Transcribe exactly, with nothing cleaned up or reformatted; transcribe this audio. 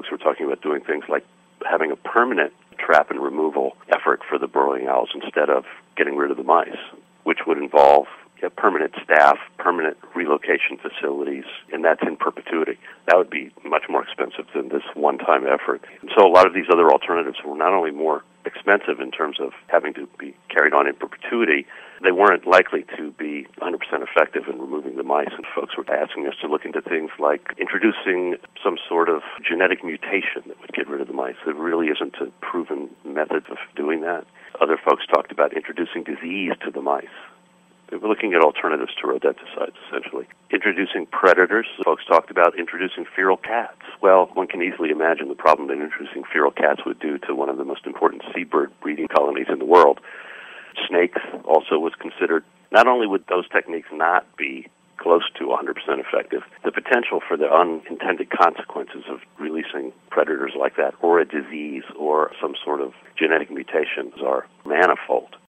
folks were talking about doing things like having a permanent trap and removal effort for the burrowing owls instead of getting rid of the mice, which would involve you know, permanent staff, permanent relocation facilities, and that's in perpetuity. That would be much more expensive than this one-time effort. And so a lot of these other alternatives were not only more expensive in terms of having to be carried on in perpetuity, they weren't likely to be one hundred percent effective in removing the mice. And folks were asking us to look into things like introducing some sort of genetic mutation that would get rid of the mice. There really isn't a proven method of doing that. Other folks talked about introducing disease to the mice. They were looking at alternatives to rodenticides, essentially. Introducing predators. Folks talked about introducing feral cats. Well, one can easily imagine the problem that introducing feral cats would do to one of the most important seabird breeding colonies in the world. Snakes also was considered. Not only would those techniques not be close to one hundred percent effective, the potential for the unintended consequences of releasing predators like that, or a disease, or some sort of genetic mutations are manifold.